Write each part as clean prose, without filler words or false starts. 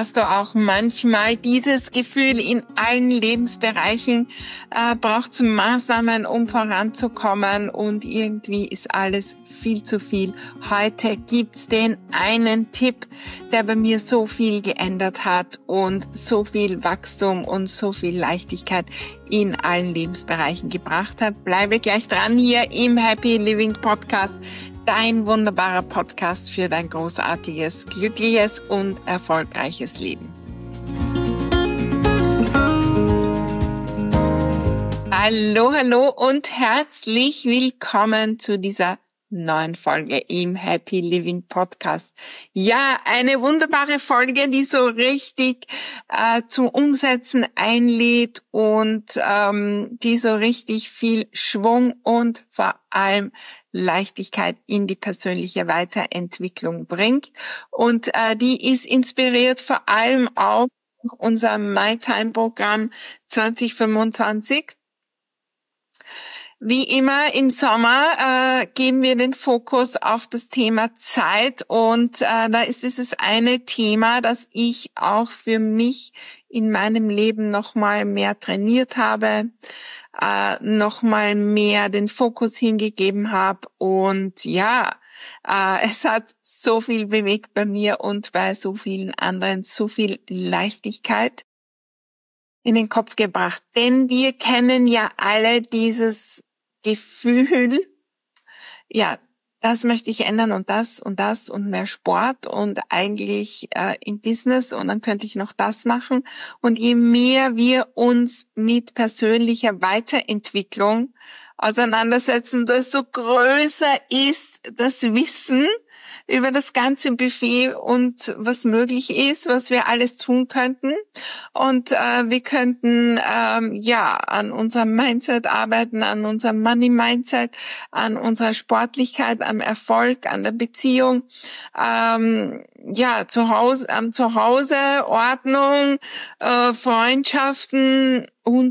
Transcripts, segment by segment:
hast du auch manchmal dieses Gefühl, in allen Lebensbereichen braucht es Maßnahmen, um voranzukommen und irgendwie ist alles viel zu viel. Heute gibt's den einen Tipp, der bei mir so viel geändert hat und so viel Wachstum und so viel Leichtigkeit in allen Lebensbereichen gebracht hat. Bleibe gleich dran hier im Happy Living Podcast. Dein wunderbarer Podcast für dein großartiges, glückliches und erfolgreiches Leben. Hallo und herzlich willkommen zu dieser neuen Folge im Happy Living Podcast. Ja, eine wunderbare Folge, die so richtig zum Umsetzen einlädt und die so richtig viel Schwung und vor allem Leichtigkeit in die persönliche Weiterentwicklung bringt. Und die ist inspiriert vor allem auch durch unser MyTime-Programm 2025. Wie immer im Sommer geben wir den Fokus auf das Thema Zeit und da ist dieses eine Thema, das ich auch für mich in meinem Leben nochmal mehr trainiert habe, nochmal mehr den Fokus hingegeben habe und ja, es hat so viel bewegt bei mir und bei so vielen anderen, so viel Leichtigkeit in den Kopf gebracht. Denn wir kennen ja alle dieses Gefühl, ja, das möchte ich ändern und das und mehr Sport und eigentlich im Business und dann könnte ich noch das machen. Und je mehr wir uns mit persönlicher Weiterentwicklung auseinandersetzen, desto größer ist das Wissen über das ganze Buffet und was möglich ist, was wir alles tun könnten. Und wir könnten an unserem Mindset arbeiten, an unserem Money-Mindset, an unserer Sportlichkeit, am Erfolg, an der Beziehung, am Zuhause, Ordnung, Freundschaften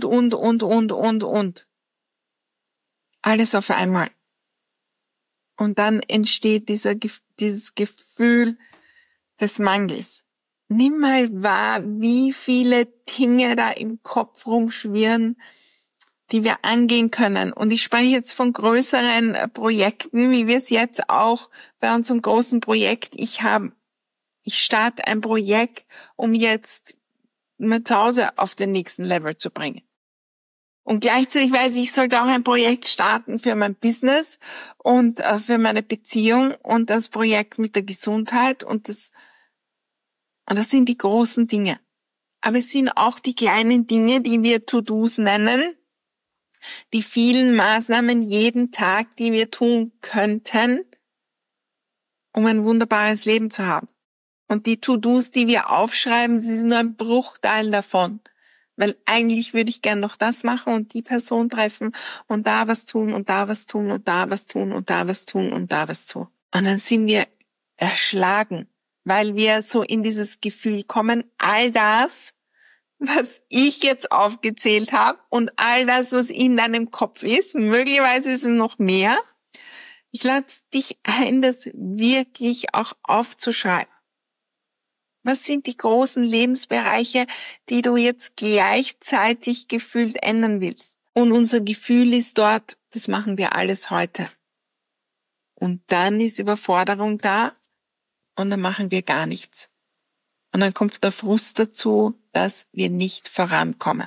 und. Alles auf einmal. Und dann entsteht dieses Gefühl des Mangels. Nimm mal wahr, wie viele Dinge da im Kopf rumschwirren, die wir angehen können. Und ich spreche jetzt von größeren Projekten, wie wir es jetzt auch bei unserem großen Projekt. Ich starte ein Projekt, um jetzt mein Zuhause auf den nächsten Level zu bringen. Und gleichzeitig weiß ich sollte auch ein Projekt starten für mein Business und für meine Beziehung und das Projekt mit der Gesundheit und das sind die großen Dinge. Aber es sind auch die kleinen Dinge, die wir To-Dos nennen, die vielen Maßnahmen jeden Tag, die wir tun könnten, um ein wunderbares Leben zu haben. Und die To-Dos, die wir aufschreiben, sie sind nur ein Bruchteil davon. Weil eigentlich würde ich gern noch das machen und die Person treffen und da was tun und da was tun und da was tun und da was tun und da was tun. Und dann sind wir erschlagen, weil wir so in dieses Gefühl kommen, all das, was ich jetzt aufgezählt habe und all das, was in deinem Kopf ist, möglicherweise ist es noch mehr. Ich lade dich ein, das wirklich auch aufzuschreiben. Was sind die großen Lebensbereiche, die du jetzt gleichzeitig gefühlt ändern willst? Und unser Gefühl ist dort, das machen wir alles heute. Und dann ist Überforderung da und dann machen wir gar nichts. Und dann kommt der Frust dazu, dass wir nicht vorankommen.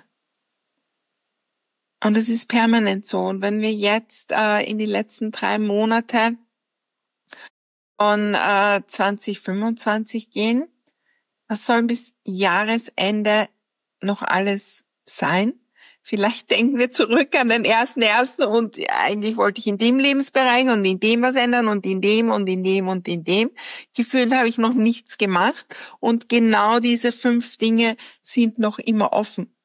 Und es ist permanent so. Und wenn wir jetzt in die letzten 3 Monate von 2025 gehen, was soll bis Jahresende noch alles sein? Vielleicht denken wir zurück an den 1.1. und eigentlich wollte ich in dem Lebensbereich und in dem was ändern und in dem und in dem und in dem. Gefühlt habe ich noch nichts gemacht und genau diese 5 Dinge sind noch immer offen.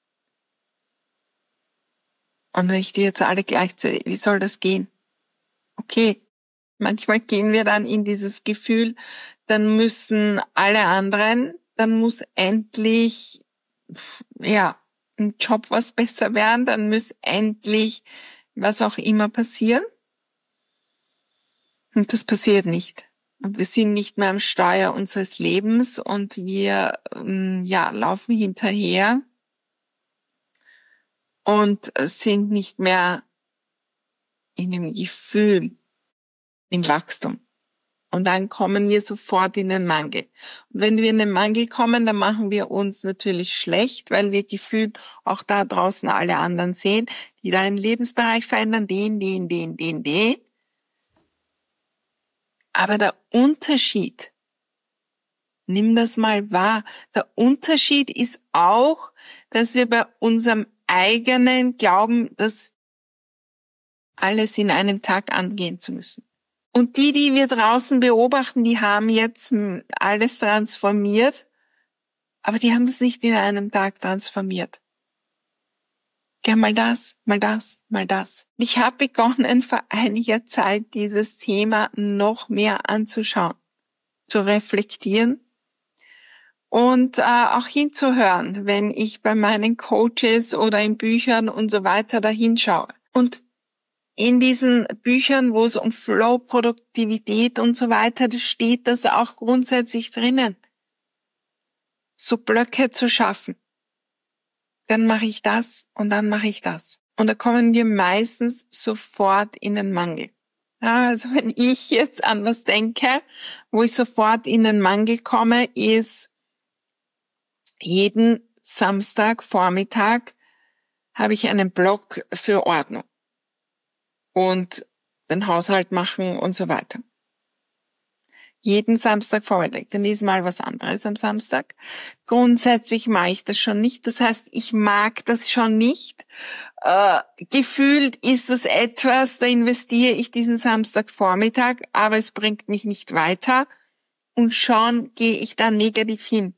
Und wenn ich die jetzt alle gleichzeitig, wie soll das gehen? Okay, manchmal gehen wir dann in dieses Gefühl, dann müssen alle anderen, dann muss endlich, ein Job was besser werden, dann muss endlich was auch immer passieren. Und das passiert nicht. Und wir sind nicht mehr am Steuer unseres Lebens und wir laufen hinterher und sind nicht mehr in dem Gefühl, im Wachstum. Und dann kommen wir sofort in den Mangel. Und wenn wir in den Mangel kommen, dann machen wir uns natürlich schlecht, weil wir gefühlt auch da draußen alle anderen sehen, die da einen Lebensbereich verändern, den. Aber der Unterschied, nimm das mal wahr, der Unterschied ist auch, dass wir bei unserem eigenen glauben, dass alles in einem Tag angehen zu müssen. Und die wir draußen beobachten, die haben jetzt alles transformiert, aber die haben das nicht in einem Tag transformiert. Ja, mal das, mal das, mal das. Ich habe begonnen, vor einiger Zeit dieses Thema noch mehr anzuschauen, zu reflektieren und auch hinzuhören, wenn ich bei meinen Coaches oder in Büchern und so weiter da hinschaue. Und in diesen Büchern, wo es um Flow, Produktivität und so weiter, da steht das auch grundsätzlich drinnen. So Blöcke zu schaffen. Dann mache ich das und dann mache ich das. Und da kommen wir meistens sofort in den Mangel. Ja, also wenn ich jetzt an was denke, wo ich sofort in den Mangel komme, ist jeden Samstagvormittag habe ich einen Block für Ordnung und den Haushalt machen und so weiter. Jeden Samstagvormittag, dann ist mal was anderes am Samstag. Grundsätzlich mache ich das schon nicht. Das heißt, ich mag das schon nicht. Gefühlt ist es etwas, da investiere ich diesen Samstagvormittag, aber es bringt mich nicht weiter. Und schon gehe ich da negativ hin.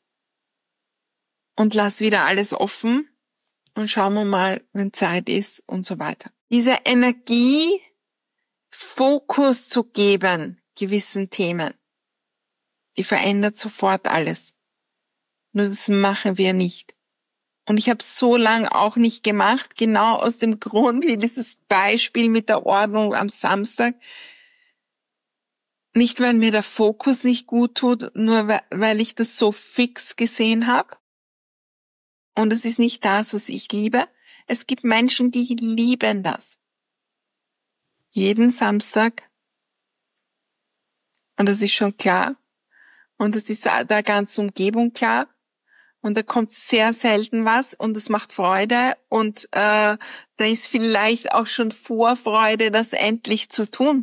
Und lass wieder alles offen und schauen wir mal, wenn Zeit ist und so weiter. Diese Energie, Fokus zu geben, gewissen Themen, die verändert sofort alles. Nur das machen wir nicht. Und ich habe so lange auch nicht gemacht, genau aus dem Grund, wie dieses Beispiel mit der Ordnung am Samstag. Nicht, weil mir der Fokus nicht gut tut, nur weil ich das so fix gesehen habe. Und es ist nicht das, was ich liebe. Es gibt Menschen, die lieben das. Jeden Samstag. Und das ist schon klar. Und das ist der ganzen Umgebung klar. Und da kommt sehr selten was und es macht Freude. Und da ist vielleicht auch schon Vorfreude, das endlich zu tun.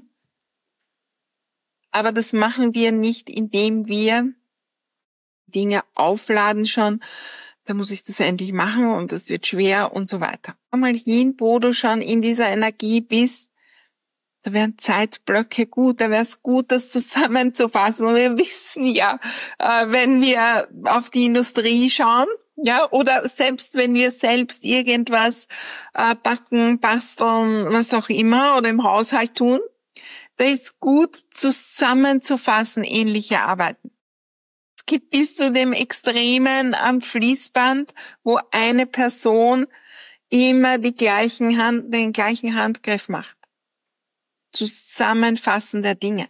Aber das machen wir nicht, indem wir Dinge aufladen schon. Da muss ich das endlich machen und das wird schwer und so weiter. Komm mal hin, wo du schon in dieser Energie bist. Da wären Zeitblöcke gut, da wäre es gut, das zusammenzufassen. Und wir wissen ja, wenn wir auf die Industrie schauen, ja, oder selbst wenn wir selbst irgendwas backen, basteln, was auch immer, oder im Haushalt tun, da ist gut zusammenzufassen, ähnliche Arbeiten. Es geht bis zu dem Extremen am Fließband, wo eine Person immer den gleichen Handgriff macht. Zusammenfassen der Dinge.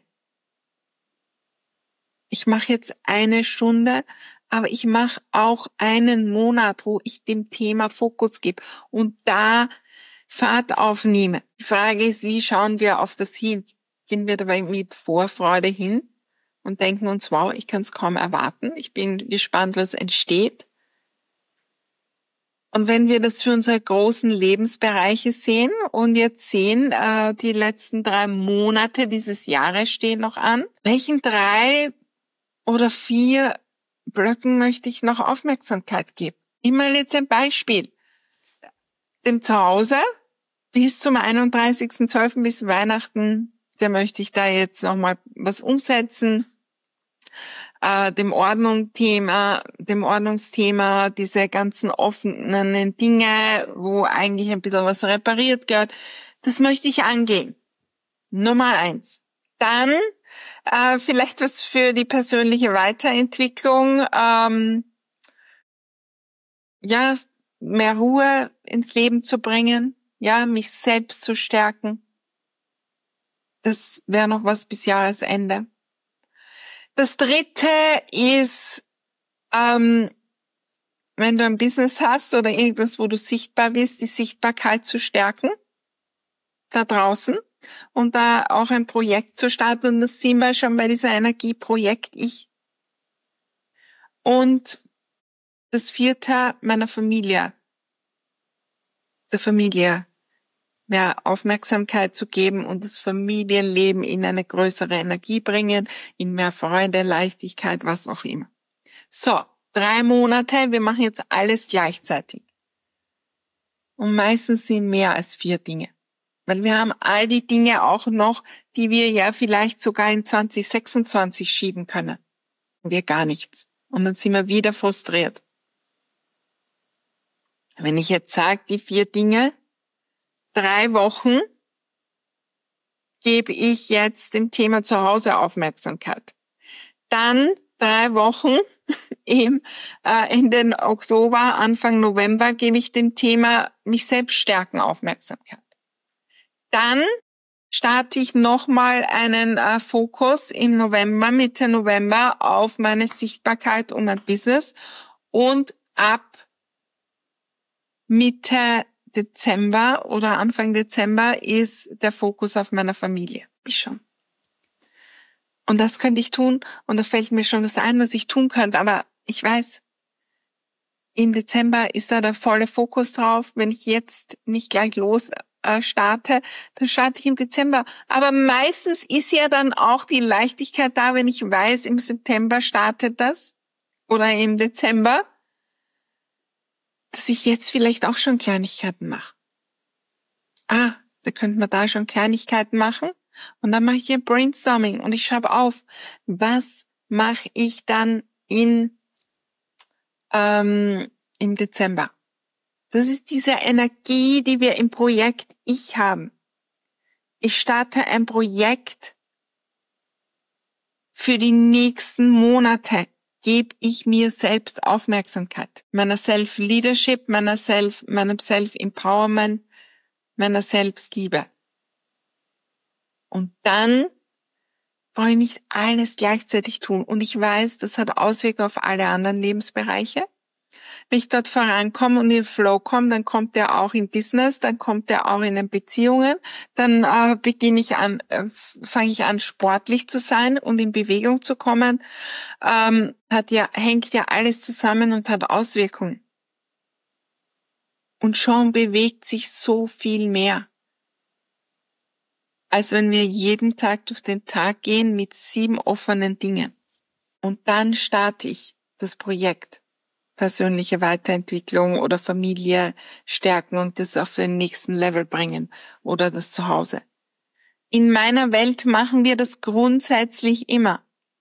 Ich mache jetzt 1 Stunde, aber ich mache auch einen Monat, wo ich dem Thema Fokus gebe und da Fahrt aufnehme. Die Frage ist, wie schauen wir auf das hin? Gehen wir dabei mit Vorfreude hin und denken uns, wow, ich kann es kaum erwarten. Ich bin gespannt, was entsteht. Und wenn wir das für unsere großen Lebensbereiche sehen und jetzt sehen, die letzten 3 Monate dieses Jahres stehen noch an, welchen 3 oder 4 Blöcken möchte ich noch Aufmerksamkeit geben? Ich mal jetzt ein Beispiel. Dem Zuhause bis zum 31.12. bis Weihnachten, da möchte ich da jetzt nochmal was umsetzen. Dem Ordnungsthema, diese ganzen offenen Dinge, wo eigentlich ein bisschen was repariert gehört, das möchte ich angehen. Nummer 1. Dann vielleicht was für die persönliche Weiterentwicklung, mehr Ruhe ins Leben zu bringen, ja, mich selbst zu stärken. Das wäre noch was bis Jahresende. Das dritte ist, wenn du ein Business hast oder irgendwas, wo du sichtbar bist, die Sichtbarkeit zu stärken da draußen und da auch ein Projekt zu starten. Und das sind wir schon bei dieser Energieprojekt-Ich. Und das vierte, meiner Familie, der Familie mehr Aufmerksamkeit zu geben und das Familienleben in eine größere Energie bringen, in mehr Freude, Leichtigkeit, was auch immer. So, 3 Monate, wir machen jetzt alles gleichzeitig. Und meistens sind mehr als 4 Dinge. Weil wir haben all die Dinge auch noch, die wir ja vielleicht sogar in 2026 schieben können. Wir gar nichts. Und dann sind wir wieder frustriert. Wenn ich jetzt sage, die 4 Dinge, 3 Wochen gebe ich jetzt dem Thema Zuhause Aufmerksamkeit. Dann 3 Wochen im Ende Oktober, Anfang November gebe ich dem Thema mich selbst stärken Aufmerksamkeit. Dann starte ich nochmal einen Fokus im November, Mitte November auf meine Sichtbarkeit und mein Business. Und ab Mitte Dezember oder Anfang Dezember ist der Fokus auf meiner Familie. Schon. Und das könnte ich tun. Und da fällt mir schon was ein, was ich tun könnte. Aber ich weiß, im Dezember ist da der volle Fokus drauf. Wenn ich jetzt nicht gleich starte, dann starte ich im Dezember. Aber meistens ist ja dann auch die Leichtigkeit da, wenn ich weiß, im September startet das oder im Dezember, dass ich jetzt vielleicht auch schon Kleinigkeiten mache. Da könnte man da schon Kleinigkeiten machen und dann mache ich hier Brainstorming und ich schreibe auf, was mache ich dann im Dezember. Das ist diese Energie, die wir im Projekt Ich haben. Ich starte ein Projekt für die nächsten Monate. Gebe ich mir selbst Aufmerksamkeit. Meiner Self-Leadership, meinem Self-Empowerment, meiner Selbstliebe. Und dann brauche ich nicht alles gleichzeitig tun. Und ich weiß, das hat Auswirkungen auf alle anderen Lebensbereiche. Wenn ich dort vorankomme und in den Flow komme, dann kommt der auch in Business, dann kommt der auch in den Beziehungen, dann fange ich an, sportlich zu sein und in Bewegung zu kommen. Hängt ja alles zusammen und hat Auswirkungen. Und schon bewegt sich so viel mehr, als wenn wir jeden Tag durch den Tag gehen mit 7 offenen Dingen. Und dann starte ich das Projekt. Persönliche Weiterentwicklung oder Familie stärken und das auf den nächsten Level bringen oder das Zuhause. In meiner Welt machen wir das grundsätzlich immer.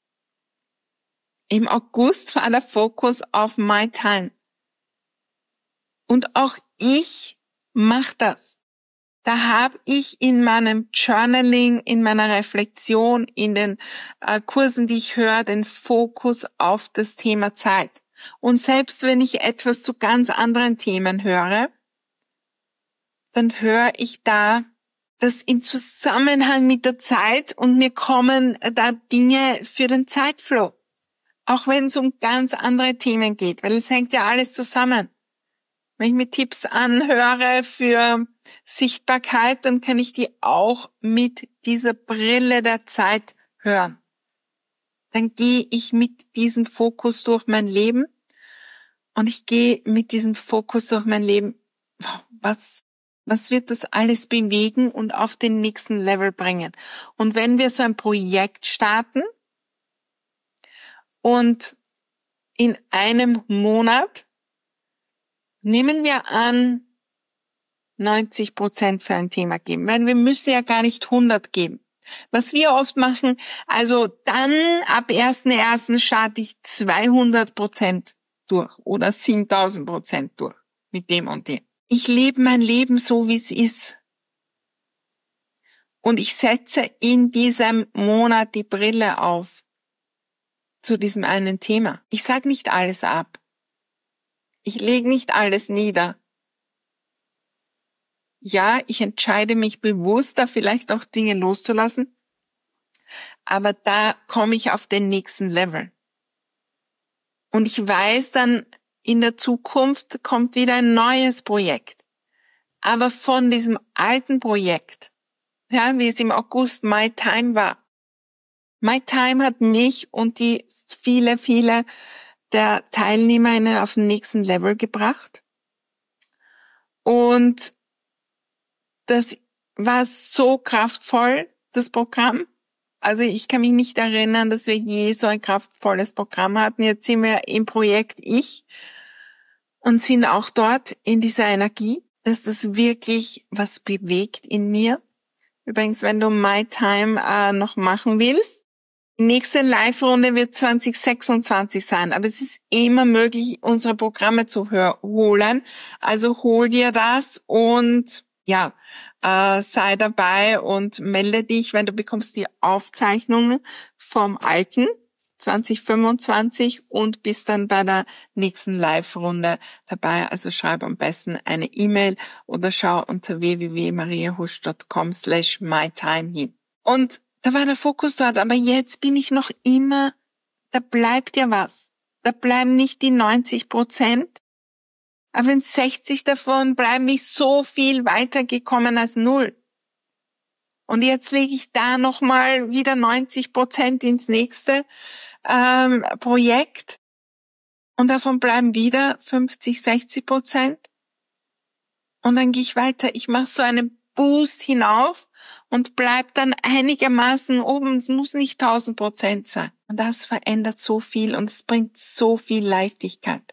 Im August war der Fokus auf My Time. Und auch ich mache das. Da habe ich in meinem Journaling, in meiner Reflexion, in den Kursen, die ich höre, den Fokus auf das Thema Zeit. Und selbst wenn ich etwas zu ganz anderen Themen höre, dann höre ich da das in Zusammenhang mit der Zeit und mir kommen da Dinge für den Zeitflow. Auch wenn es um ganz andere Themen geht, weil es hängt ja alles zusammen. Wenn ich mir Tipps anhöre für Sichtbarkeit, dann kann ich die auch mit dieser Brille der Zeit hören. Dann gehe ich mit diesem Fokus durch mein Leben und ich gehe mit diesem Fokus durch mein Leben. Was wird das alles bewegen und auf den nächsten Level bringen? Und wenn wir so ein Projekt starten und in einem Monat, nehmen wir an, 90% für ein Thema geben, weil wir müssen ja gar nicht 100 geben. Was wir oft machen, also dann ab 1.1. starte ich 200% durch oder 7.000% durch mit dem und dem. Ich lebe mein Leben so, wie es ist. Und ich setze in diesem Monat die Brille auf zu diesem einen Thema. Ich sage nicht alles ab. Ich lege nicht alles nieder. Ja, ich entscheide mich bewusst, da vielleicht auch Dinge loszulassen. aber da komme ich auf den nächsten Level. Und ich weiß dann, in der Zukunft kommt wieder ein neues Projekt. Aber von diesem alten Projekt, ja, wie es im August My Time war. My Time hat mich und die viele der TeilnehmerInnen auf den nächsten Level gebracht. Und das war so kraftvoll, das Programm. Also ich kann mich nicht erinnern, dass wir je so ein kraftvolles Programm hatten. Jetzt sind wir im Projekt Ich und sind auch dort in dieser Energie, dass das wirklich was bewegt in mir. Übrigens, wenn du My Time noch machen willst, die nächste Live-Runde wird 2026 sein, aber es ist immer möglich, unsere Programme zu holen. Also hol dir das und ja, sei dabei und melde dich, weil du bekommst die Aufzeichnungen vom alten 2025 und bist dann bei der nächsten Live-Runde dabei. Also schreib am besten eine E-Mail oder schau unter www.mariahusch.com/mytime hin. Und da war der Fokus dort, aber jetzt bin ich noch immer, da bleibt ja was. Da bleiben nicht die 90%, aber in 60 davon bleiben ich so viel weitergekommen als 0. Und jetzt lege ich da nochmal wieder 90% ins nächste Projekt und davon bleiben wieder 50-60%. Und dann gehe ich weiter. Ich mache so einen Boost hinauf und bleib dann einigermaßen oben. Es muss nicht 1000% sein. Und das verändert so viel und es bringt so viel Leichtigkeit.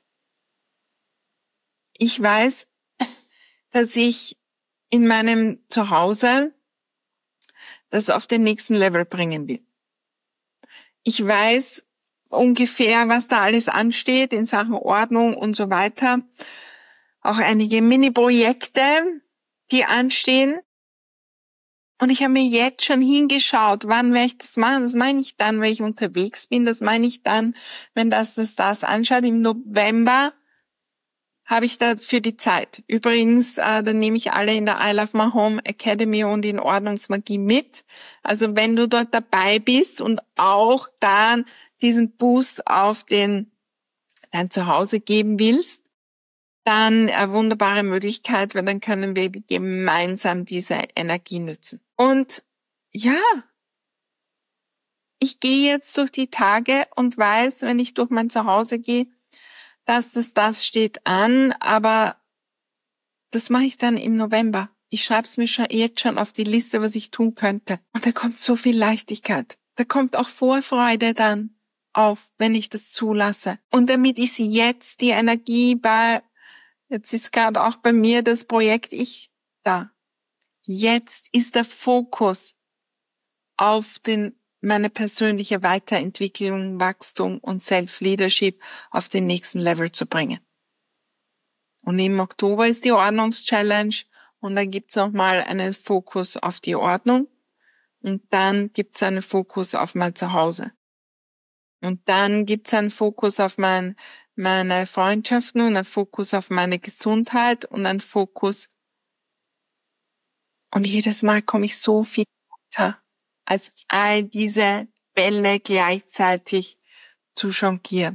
Ich weiß, dass ich in meinem Zuhause das auf den nächsten Level bringen will. Ich weiß ungefähr, was da alles ansteht in Sachen Ordnung und so weiter. Auch einige Mini-Projekte, die anstehen. Und ich habe mir jetzt schon hingeschaut, wann werde ich das machen. Das meine ich dann, wenn ich unterwegs bin. Das meine ich dann, wenn das anschaut. Im November habe ich dafür die Zeit. Übrigens, dann nehme ich alle in der I Love My Home Academy und in Ordnungsmagie mit. Also wenn du dort dabei bist und auch dann diesen Boost auf dein Zuhause geben willst, dann eine wunderbare Möglichkeit, weil dann können wir gemeinsam diese Energie nutzen. Und ja, ich gehe jetzt durch die Tage und weiß, wenn ich durch mein Zuhause gehe, dass das steht an, aber das mache ich dann im November. Ich schreibe es mir jetzt schon auf die Liste, was ich tun könnte. Und da kommt so viel Leichtigkeit. Da kommt auch Vorfreude dann auf, wenn ich das zulasse. Und damit ist jetzt die Energie jetzt ist gerade auch bei mir das Projekt Ich da. Jetzt ist der Fokus auf meine persönliche Weiterentwicklung, Wachstum und Self-Leadership auf den nächsten Level zu bringen. Und im Oktober ist die Ordnungschallenge und dann gibt's nochmal einen Fokus auf die Ordnung und dann gibt's einen Fokus auf mein Zuhause. Und dann gibt's einen Fokus auf meine Freundschaften und einen Fokus auf meine Gesundheit und einen Fokus. Und jedes Mal komme ich so viel weiter, als all diese Bälle gleichzeitig zu jonglieren.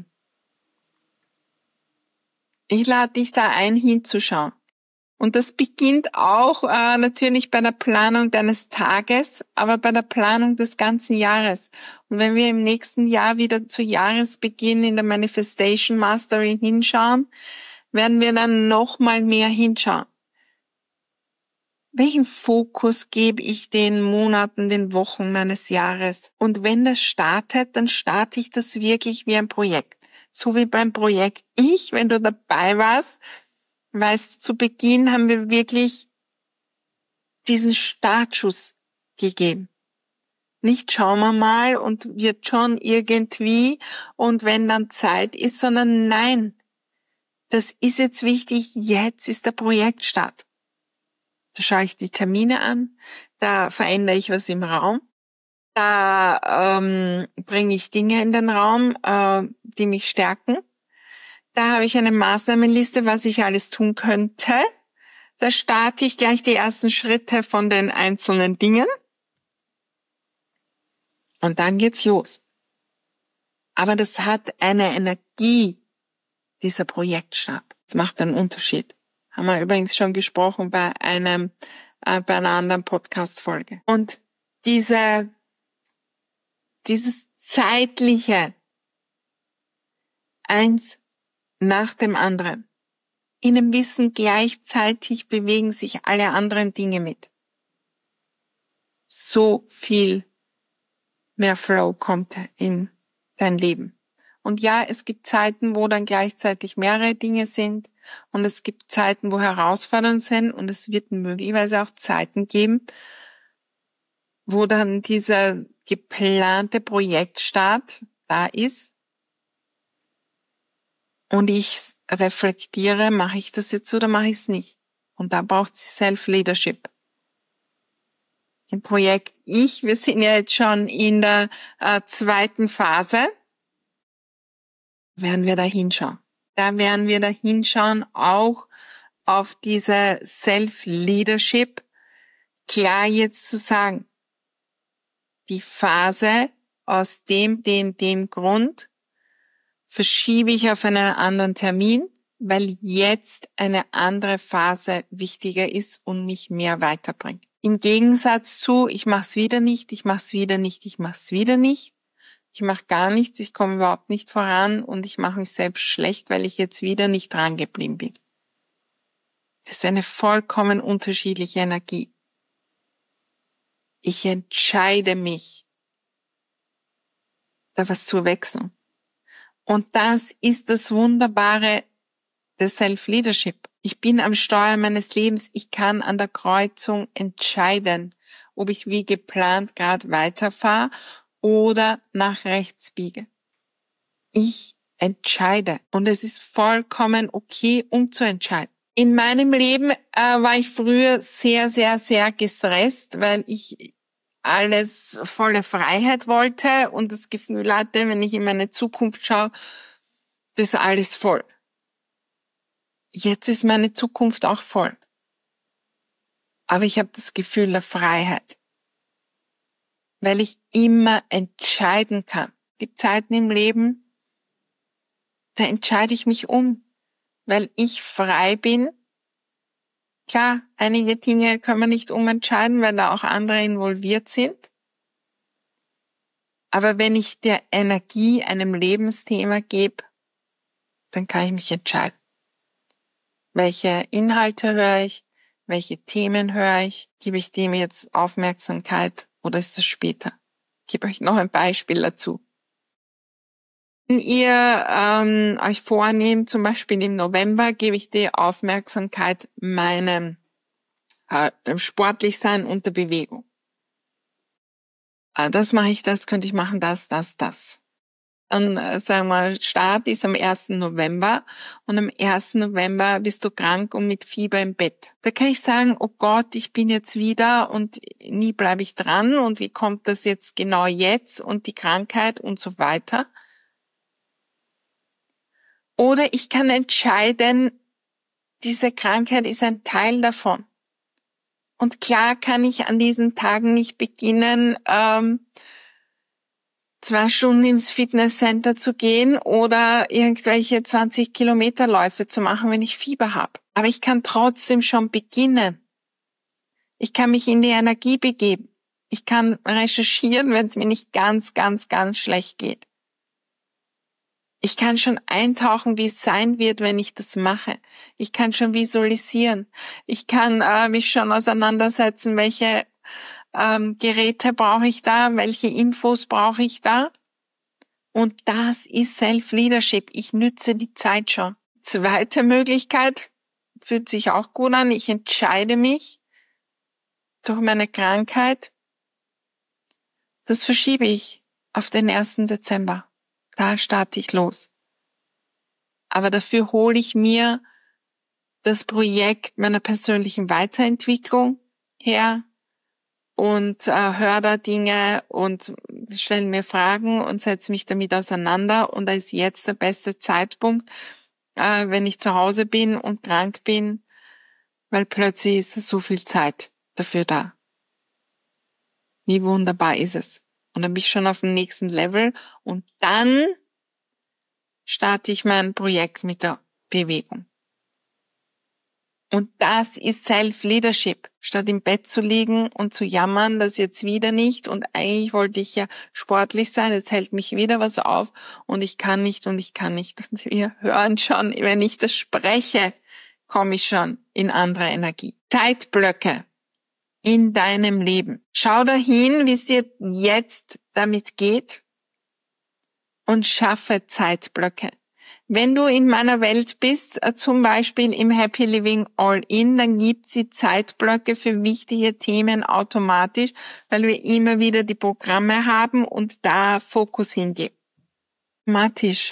Ich lade dich da ein, hinzuschauen. Und das beginnt auch natürlich bei der Planung deines Tages, aber bei der Planung des ganzen Jahres. Und wenn wir im nächsten Jahr wieder zu Jahresbeginn in der Manifestation Mastery hinschauen, werden wir dann noch mal mehr hinschauen. Welchen Fokus gebe ich den Monaten, den Wochen meines Jahres? Und wenn das startet, dann starte ich das wirklich wie ein Projekt. So wie beim Projekt Ich, wenn du dabei warst, weißt, zu Beginn haben wir wirklich diesen Startschuss gegeben. Nicht schauen wir mal und wird schon irgendwie und wenn dann Zeit ist, sondern nein, das ist jetzt wichtig, jetzt ist der Projektstart. Da schaue ich die Termine an, da verändere ich was im Raum, da bringe ich Dinge in den Raum, die mich stärken. Da habe ich eine Maßnahmenliste, was ich alles tun könnte. Da starte ich gleich die ersten Schritte von den einzelnen Dingen. Und dann geht's los. Aber das hat eine Energie, dieser Projektstart. Das macht einen Unterschied. Haben wir übrigens schon gesprochen bei einer anderen Podcast-Folge. Und dieses zeitliche, eins nach dem anderen. In dem Wissen gleichzeitig bewegen sich alle anderen Dinge mit. So viel mehr Flow kommt in dein Leben. Und ja, es gibt Zeiten, wo dann gleichzeitig mehrere Dinge sind und es gibt Zeiten, wo herausfordernd sind und es wird möglicherweise auch Zeiten geben, wo dann dieser geplante Projektstart da ist und ich reflektiere, mache ich das jetzt oder mache ich es nicht? Und da braucht es Self-Leadership. Im Projekt wir sind ja jetzt schon in der zweiten Phase, werden wir da hinschauen. Da werden wir da hinschauen, auch auf diese Self-Leadership, klar jetzt zu sagen, die Phase aus dem Grund verschiebe ich auf einen anderen Termin, weil jetzt eine andere Phase wichtiger ist und mich mehr weiterbringt. Im Gegensatz zu, ich mache es wieder nicht, ich mache es wieder nicht, ich mache es wieder nicht. Ich mache gar nichts, ich komme überhaupt nicht voran und ich mache mich selbst schlecht, weil ich jetzt wieder nicht dran geblieben bin. Das ist eine vollkommen unterschiedliche Energie. Ich entscheide mich, da was zu wechseln. Und das ist das Wunderbare der Self-Leadership. Ich bin am Steuer meines Lebens. Ich kann an der Kreuzung entscheiden, ob ich wie geplant gerade weiterfahre oder nach rechts biege. Ich entscheide. Und es ist vollkommen okay, um zu entscheiden. In meinem Leben war ich früher sehr, sehr, sehr gestresst, weil ich alles volle Freiheit wollte und das Gefühl hatte, wenn ich in meine Zukunft schaue, das ist alles voll. Jetzt ist meine Zukunft auch voll. Aber ich habe das Gefühl der Freiheit, weil ich immer entscheiden kann. Es gibt Zeiten im Leben, da entscheide ich mich weil ich frei bin. Klar, einige Dinge können wir nicht umentscheiden, weil da auch andere involviert sind. Aber wenn ich der Energie einem Lebensthema gebe, dann kann ich mich entscheiden. Welche Inhalte höre ich? Welche Themen höre ich? Gebe ich dem jetzt Aufmerksamkeit oder ist es später? Ich gebe euch noch ein Beispiel dazu. Wenn ihr euch vornehmt, zum Beispiel im November, gebe ich die Aufmerksamkeit meinem Sportlichsein und der Bewegung. Das mache ich, das könnte ich machen, das. Dann, sagen wir, Start ist am 1. November und am 1. November bist du krank und mit Fieber im Bett. Da kann ich sagen, oh Gott, ich bin jetzt wieder und nie bleibe ich dran und wie kommt das jetzt genau jetzt und die Krankheit und so weiter. Oder ich kann entscheiden, diese Krankheit ist ein Teil davon. Und klar kann ich an diesen Tagen nicht beginnen, 2 Stunden ins Fitnesscenter zu gehen oder irgendwelche 20 Kilometerläufe zu machen, wenn ich Fieber habe. Aber ich kann trotzdem schon beginnen. Ich kann mich in die Energie begeben. Ich kann recherchieren, wenn es mir nicht ganz, ganz, ganz schlecht geht. Ich kann schon eintauchen, wie es sein wird, wenn ich das mache. Ich kann schon visualisieren. Ich kann mich schon auseinandersetzen, welche Geräte brauche ich da, welche Infos brauche ich da. Und das ist Self-Leadership. Ich nütze die Zeit schon. Zweite Möglichkeit, fühlt sich auch gut an, ich entscheide mich durch meine Krankheit. Das verschiebe ich auf den 1. Dezember. Da starte ich los. Aber dafür hole ich mir das Projekt meiner persönlichen Weiterentwicklung her und höre da Dinge und stelle mir Fragen und setze mich damit auseinander. Und da ist jetzt der beste Zeitpunkt, wenn ich zu Hause bin und krank bin, weil plötzlich ist so viel Zeit dafür da. Wie wunderbar ist es. Und dann bin ich schon auf dem nächsten Level und dann starte ich mein Projekt mit der Bewegung. Und das ist Self-Leadership. Statt im Bett zu liegen und zu jammern, das jetzt wieder nicht und eigentlich wollte ich ja sportlich sein, jetzt hält mich wieder was auf und ich kann nicht. Und wir hören schon, wenn ich das spreche, komme ich schon in andere Energie. Zeitblöcke in deinem Leben. Schau dahin, wie es dir jetzt damit geht und schaffe Zeitblöcke. Wenn du in meiner Welt bist, zum Beispiel im Happy Living All-In, dann gibt's die Zeitblöcke für wichtige Themen automatisch, weil wir immer wieder die Programme haben und da Fokus hingeben. Automatisch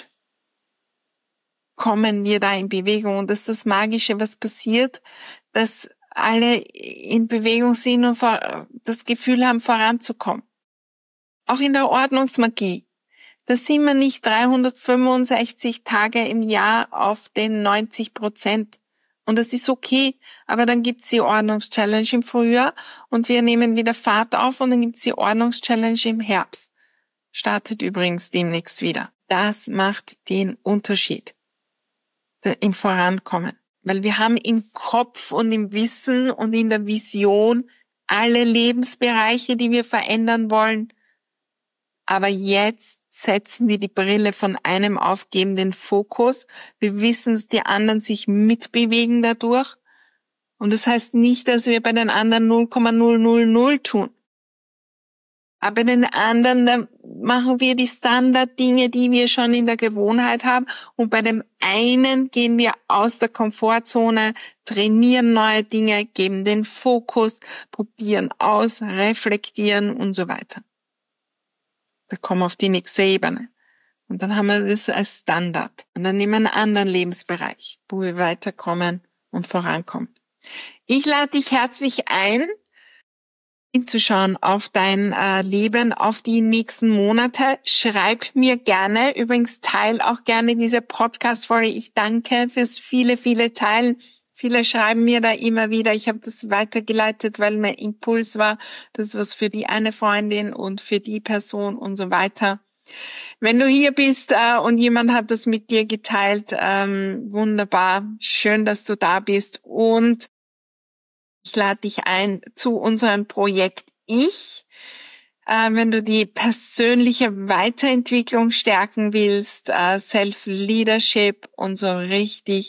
kommen wir da in Bewegung und das ist das Magische, was passiert, dass alle in Bewegung sind und das Gefühl haben, voranzukommen. Auch in der Ordnungsmagie. Da sind wir nicht 365 Tage im Jahr auf den 90%. Und das ist okay. Aber dann gibt's die Ordnungschallenge im Frühjahr und wir nehmen wieder Fahrt auf und dann gibt's die Ordnungschallenge im Herbst. Startet übrigens demnächst wieder. Das macht den Unterschied im Vorankommen. Weil wir haben im Kopf und im Wissen und in der Vision alle Lebensbereiche, die wir verändern wollen. Aber jetzt setzen wir die Brille von einem auf, geben den Fokus. Wir wissen, dass die anderen sich mitbewegen dadurch. Und das heißt nicht, dass wir bei den anderen 0,000 tun. Aber bei den anderen, da machen wir die Standarddinge, die wir schon in der Gewohnheit haben. Und bei dem einen gehen wir aus der Komfortzone, trainieren neue Dinge, geben den Fokus, probieren aus, reflektieren und so weiter. Da kommen wir auf die nächste Ebene. Und dann haben wir das als Standard. Und dann nehmen wir einen anderen Lebensbereich, wo wir weiterkommen und vorankommen. Ich lade dich herzlich ein, hinzuschauen auf dein Leben, auf die nächsten Monate. Schreib mir gerne, übrigens teile auch gerne diese Podcast-Folge. Ich danke fürs viele Teilen. Viele schreiben mir da immer wieder, ich habe das weitergeleitet, weil mein Impuls war, das ist was für die eine Freundin und für die Person und so weiter. Wenn du hier bist und jemand hat das mit dir geteilt, wunderbar, schön, dass du da bist und ich lade dich ein zu unserem Projekt wenn du die persönliche Weiterentwicklung stärken willst, Self-Leadership und so richtig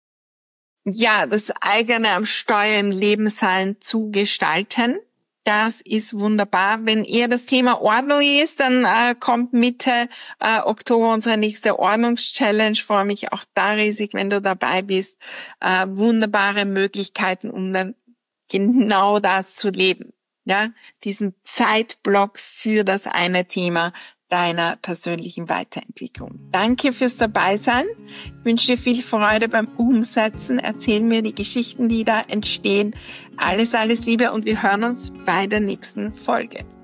das eigene am Steuer im Leben sein zu gestalten. Das ist wunderbar. Wenn eher das Thema Ordnung ist, dann kommt Mitte Oktober unsere nächste Ordnungschallenge. Ich freue mich auch da riesig, wenn du dabei bist. Wunderbare Möglichkeiten, um dann genau das zu leben. Ja, diesen Zeitblock für das eine Thema deiner persönlichen Weiterentwicklung. Danke fürs Dabeisein. Ich wünsche dir viel Freude beim Umsetzen. Erzähl mir die Geschichten, die da entstehen. Alles Liebe und wir hören uns bei der nächsten Folge.